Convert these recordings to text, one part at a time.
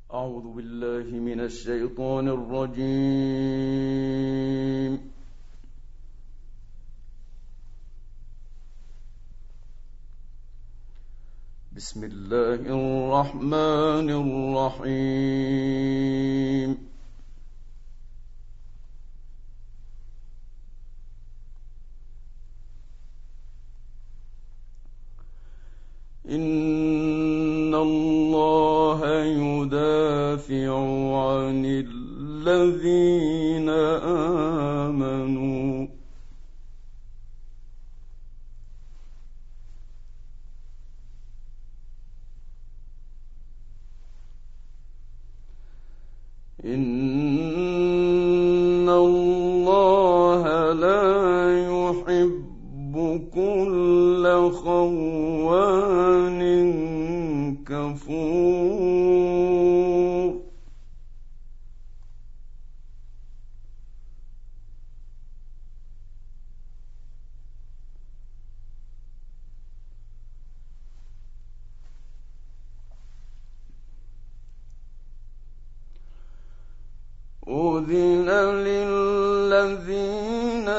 أعوذ بالله من الشيطان الرجيم. بسم الله الرحمن الرحيم. إن الله يدافع عن الذين آمنوا إن الله لا يحب كل خوان كفور. أذن للذين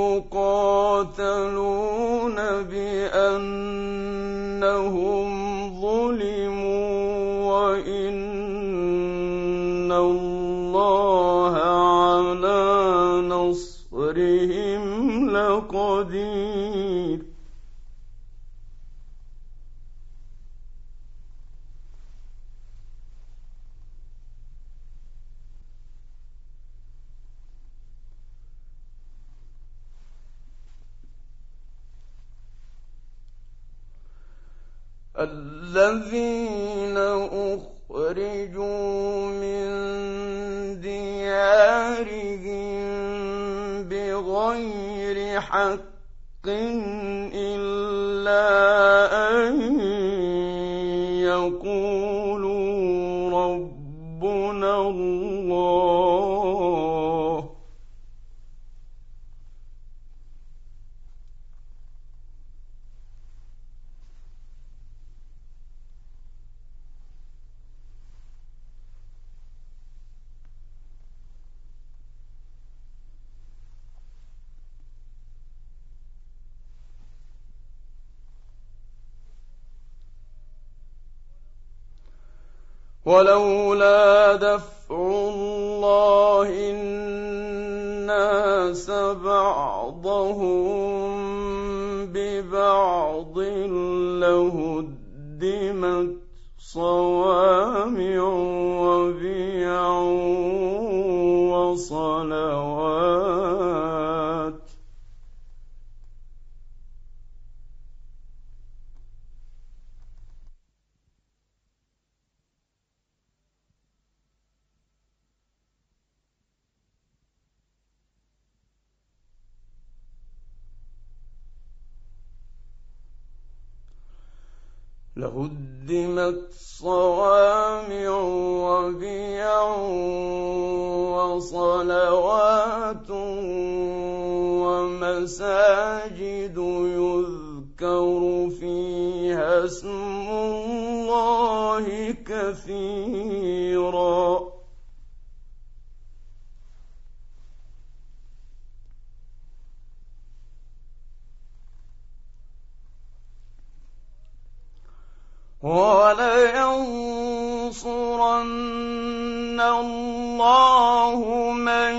يقاتلون بأنهم ظلموا وإن الله على نصرهم لقدير. الذين أخرجوا من ديارهم بغير حق إلا أن يقولوا ربنا الله. ولولا دفع الله الناس بعضهم ببعض لهدمت صوامع وبيع وصلوات وصلوات ومساجد يذكر فيها اسم الله كثيرا. وَلَيَنصُرَنَّ اللَّهُ مَن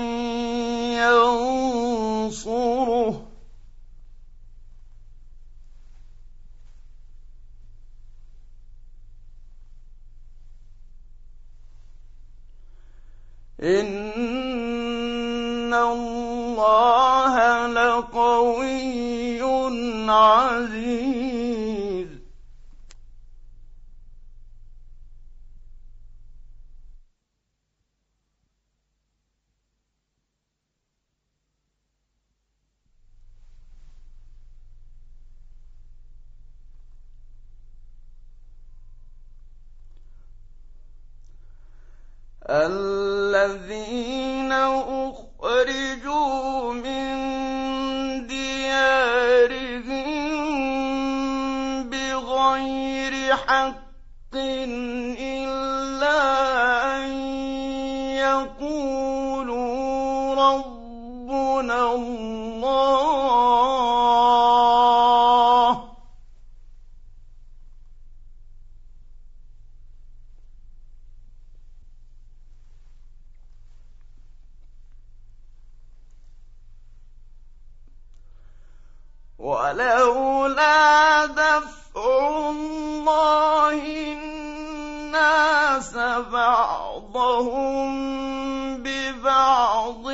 يَنصُرُهُ إِنَّ اللَّهَ لَقَوِيٌّ عَزِيزٌ. الذين أخرجوا من ديارهم بغير حق إلا يقولوا ربنا الله ولولا دفع الله الناس بعضهم ببعض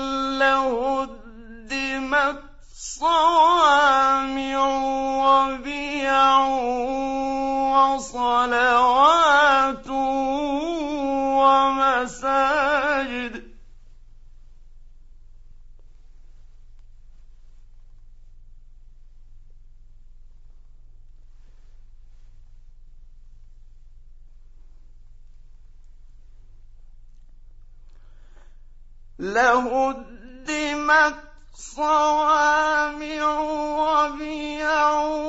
لهدمت صوامع وبيع وصلوات ومساجد لهدمت صوامع وبيع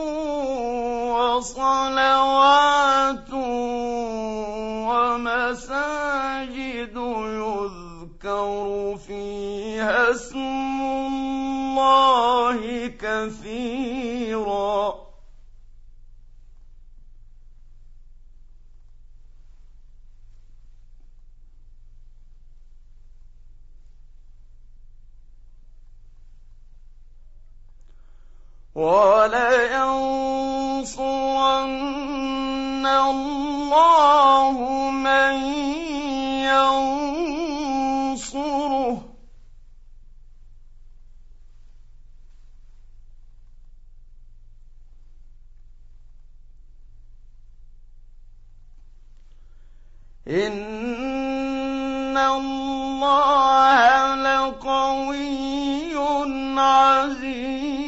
وصلوات ومساجد يذكر فيها اسم الله كثيرا وَلَيَنصُرَنَّ اللَّهُ مَن يَنصُرُهُ ۗ إِنَّ اللَّهَ لَقَوِيٌّ عَزِيزٌ.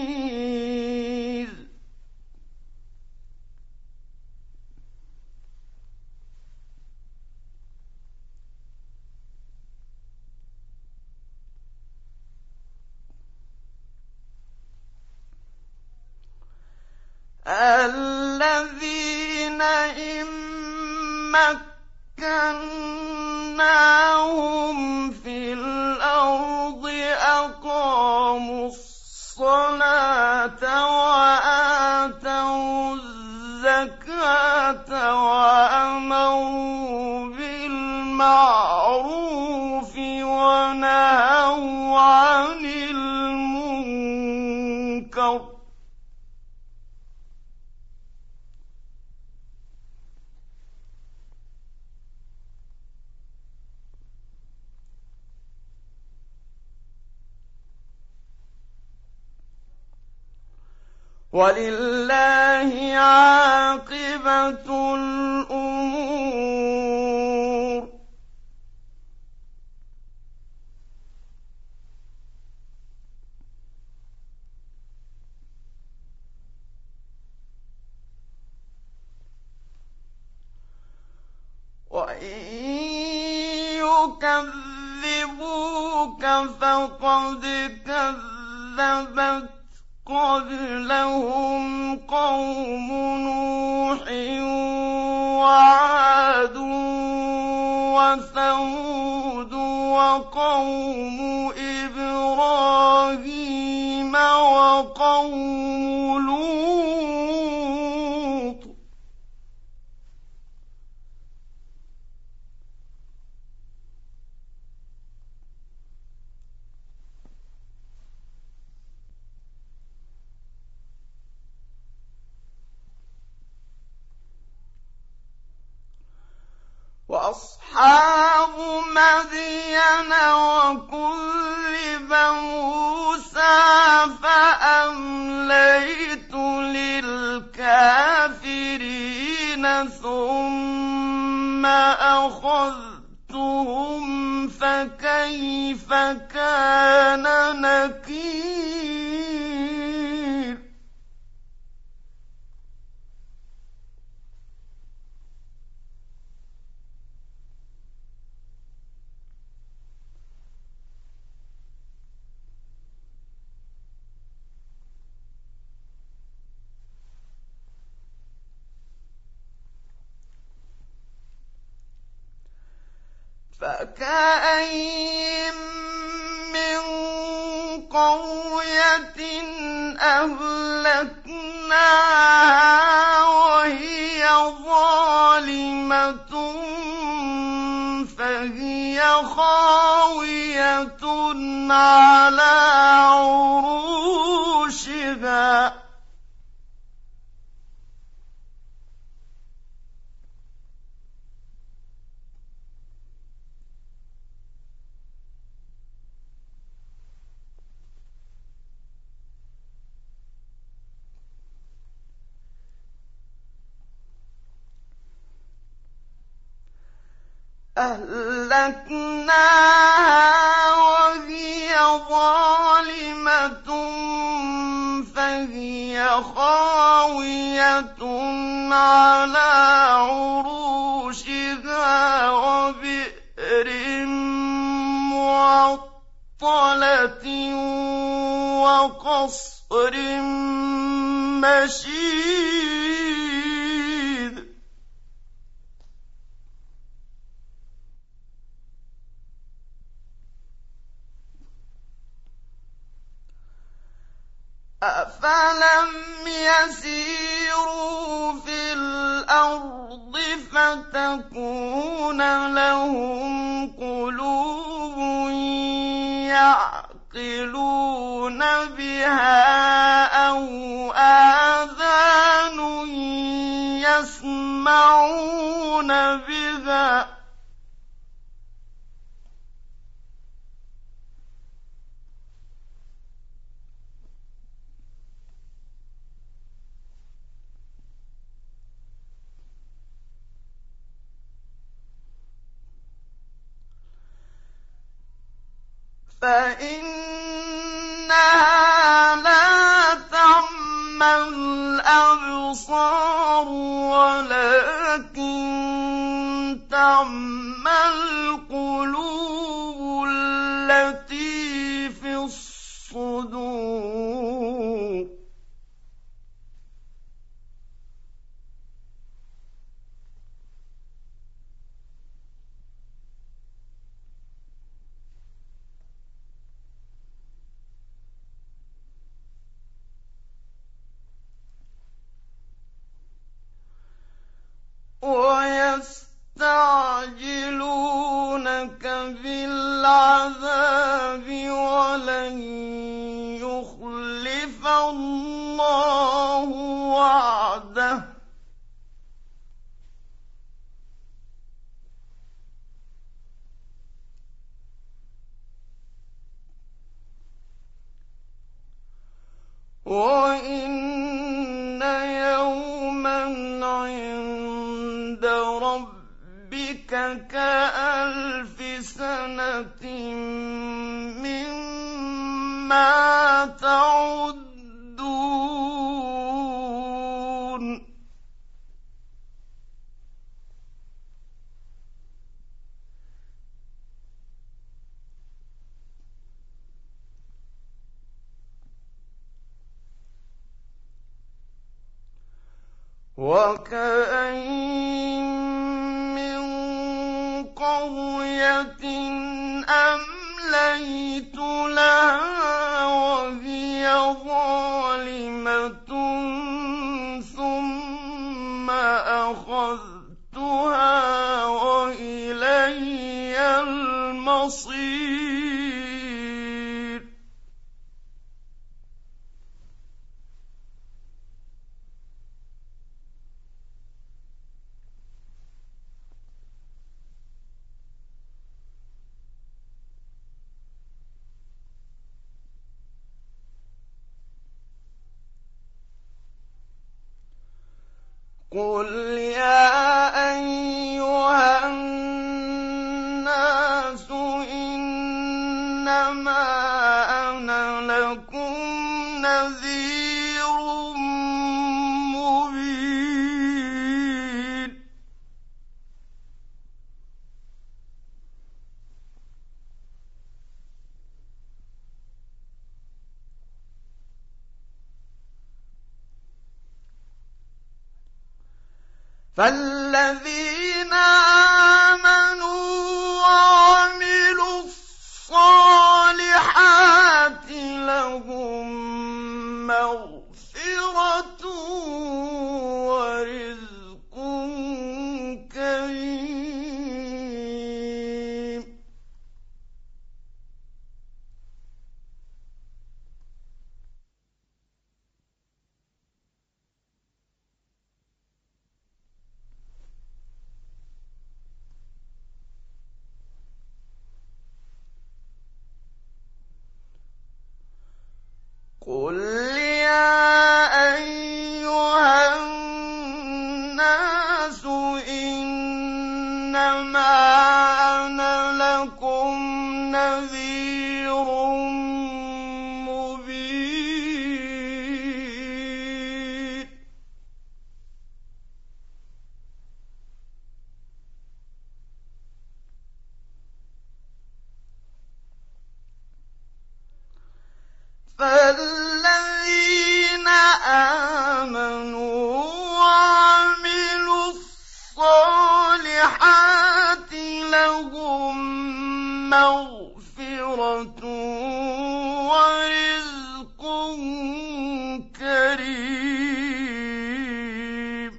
الذين إن مكناهم في الأرض أقاموا الصلاة وآتوا الزكاة وأمروا بالمعروف ونهوا عن المنكر وَلِلَّهِ عَاقِبَةُ الْأُمُورِ وَإِن يُكَذِّبُوكَ فَقَدْ كَذَّبَتْ قبلهم قوم نوح وعاد وثمود وقوم إبراهيم وقوم لوط وأصحاب مدين وكذب موسى فأمليت للكافرين ثم أخذتهم فكيف كان نكير فكأين من قرية أهلكناها وهي ظالمة فهي خاوية على عروشها وهي ظالمة فهي خاوية على عروشها وبئر معطلة وقصر مشيد أفلم يسيروا في الأرض فتكون لهم قلوب يعقلون بها أو آذان يسمعون بها فإنها لا تعمى الأبصار ولكن تعمى القلوب التي في الصدور ويستعجلونك بالعذاب ولن يخلف الله وعده وإن يوما عند ربك كألف سنة مما تعدون وكأين من قرية أمليت لها وهي ظالمة ثم أخذتها وإلي المصير قل يا أيها الناس إنما أنا لكم نذير مبين فالذين آمنوا قل يا أيها الناس إنما أنا لكم نذير مبين فالذين آمنوا وعملوا الصالحات لهم مغفرة ورزق كريم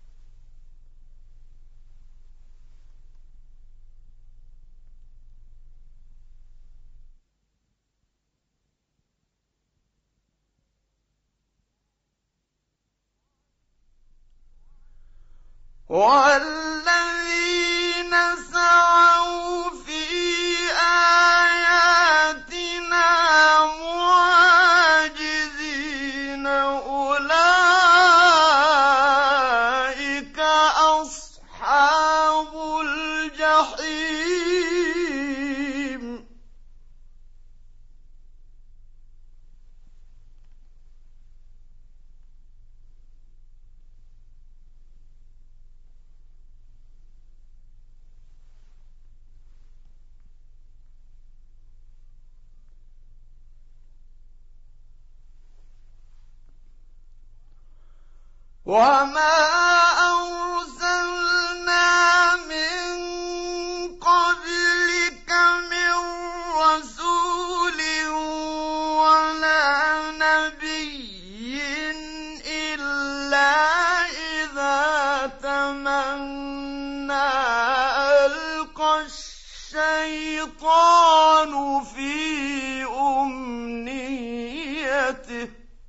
والذين سعوا في آياتنا معاجزين أولئك أصحاب الجحيم وما أرسلنا من قبلك من رسول ولا نبي إلا إذا تمنى ألقى الشيطان في أمنيته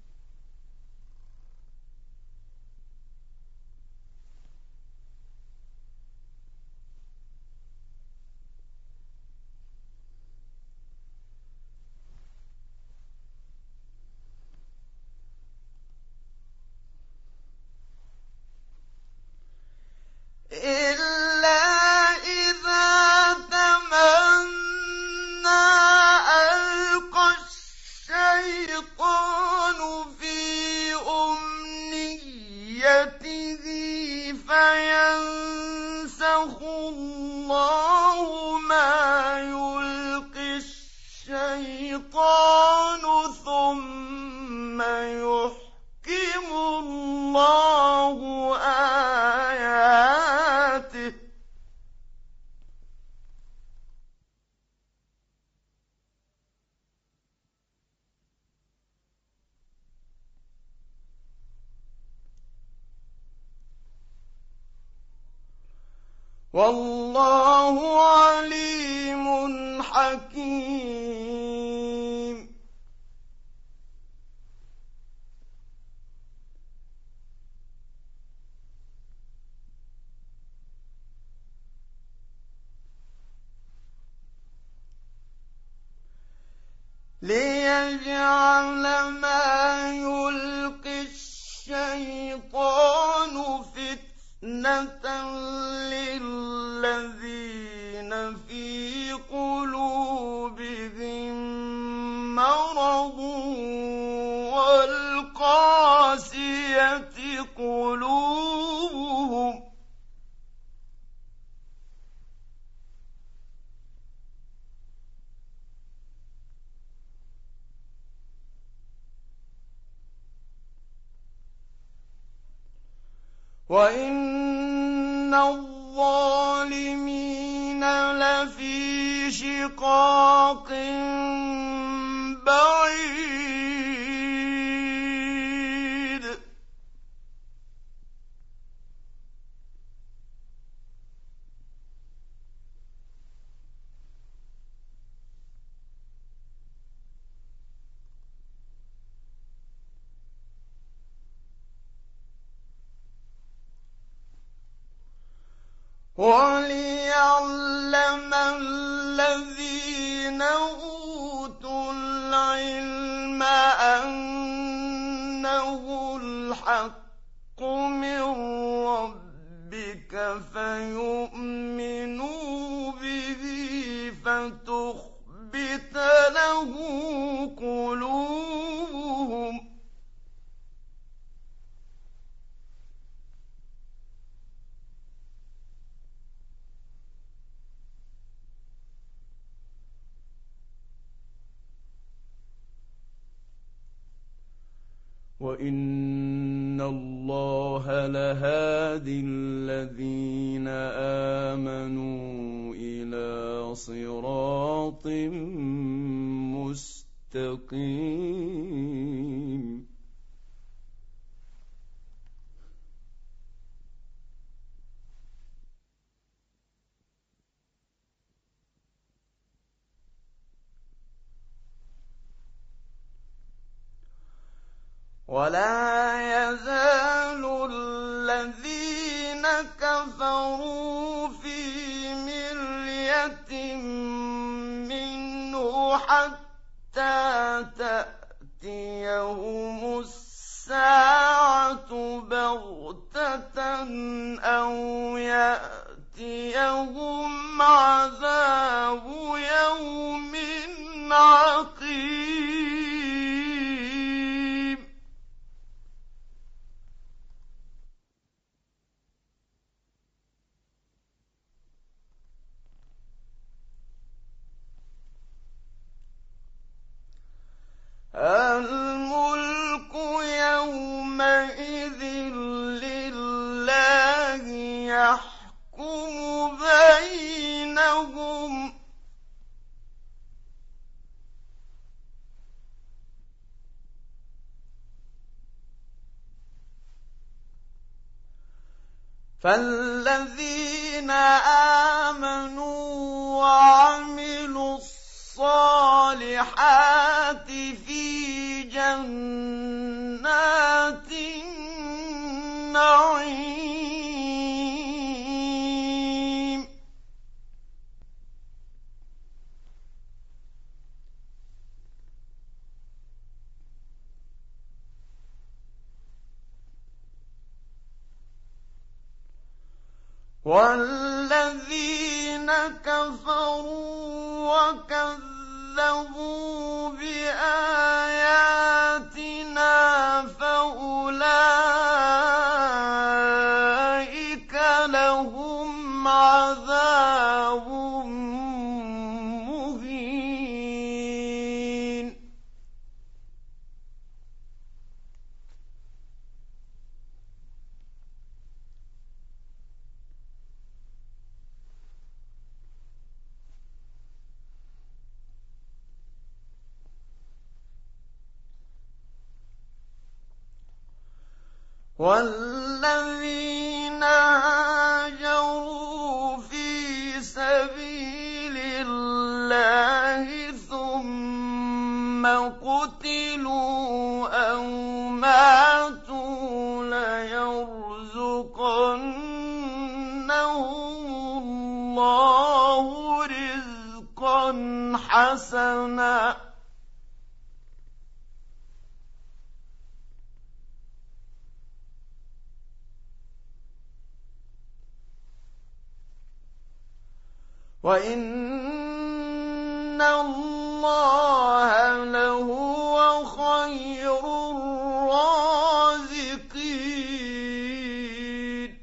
إلا إذا تمنى ألقى الشيطان في أمنيته فينسخ الله ما يلقي الشيطان ثم يحكم الله آياته والله عليم حكيم ليجعل ما يلقي الشيطان فتنة للذين في قلوبهم مرض والقاسية قلوبهم وإن الظالمين لفي شقاق بعيد وليعلم الذين أوتوا العلم أن فيؤمنوا به فتخبت له قلوبهم وَإِنَّ اللَّهَ لَهَادٍ الَّذِينَ آمَنُوا إِلَىٰ صِرَاطٍ مُّسْتَقِيمٍ وَلَا يَزَالُ الَّذِينَ كَفَرُوا فِي مِرْيَةٍ مِّنْهُ حَتَّىٰ تَأْتِيَهُمُ السَّاعَةُ بَغْتَةً أَوْ يَأْتِيَهُمْ عَذَابُ يَوْمٍ عَقِيمٍ الملك يومئذ لله يحكم بينهم فالذين آمنوا وعملوا الصالحات في جنات النعيم والذين كفروا وكذبوا بآياتنا فأولئك لهم عذاب مهين والذين هاجروا في سبيل الله ثم قتلوا أو ماتوا ليرزقنهم الله رزقا حسنا وَإِنَّ اللَّهَ لَهُوَ خَيْرُ الرَّازِقِينَ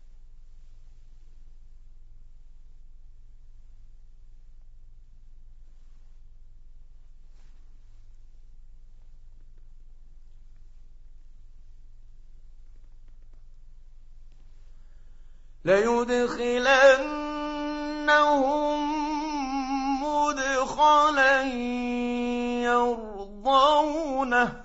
لَيُدْخِلَنَّهُم مُّدْخَلًا يَرْضَوْنَهُ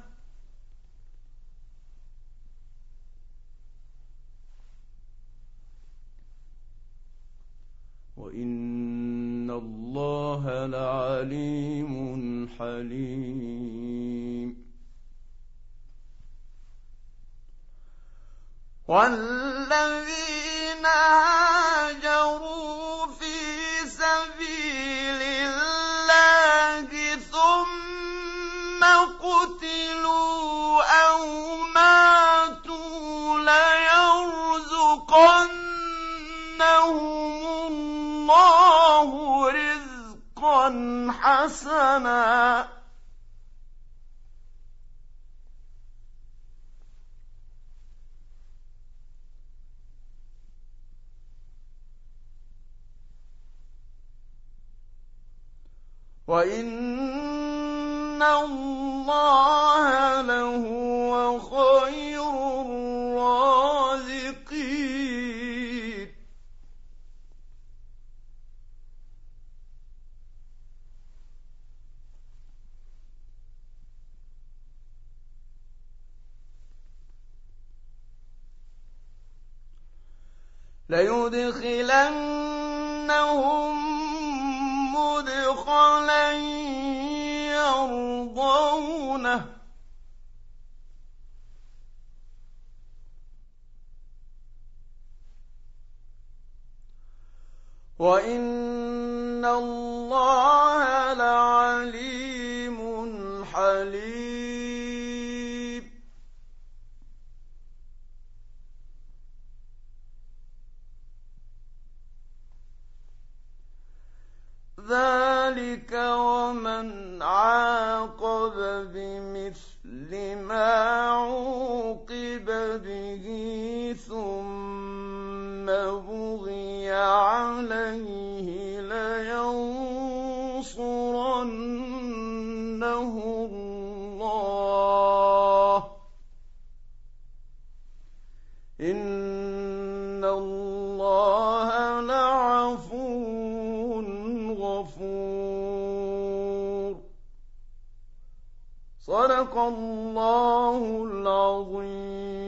وَإِنَّ اللَّهَ لَعَلِيمٌ حَلِيمٌ والذين هاجروا في سبيل الله ثم قتلوا أو ماتوا ليرزقنهم حسنا وإن الله لهو خير الرازقين ليدخلنهم مدخلا يرضونه وإن الله لعليم حليم ذلك ومن عاقب بمثل ما عوقب به ثم بغي عليه لينصرنه الله إن الله لعفو غفور صدق الله العظيم.